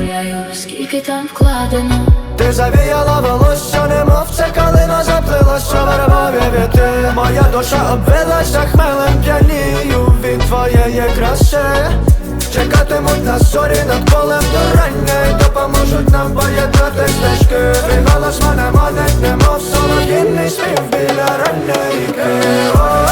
уявляю, скільки там вкладено. Ти завіяла волосся, немов це калина заплилася в вербові віти. Моя душа обвилася хмелем, п'янію від твоєї краси. Чекатимуть на зорі над полем до рання і допоможуть нам поєднати стежки. Твій голос мене манить, немов солов'їний спів біля ранньої ріки.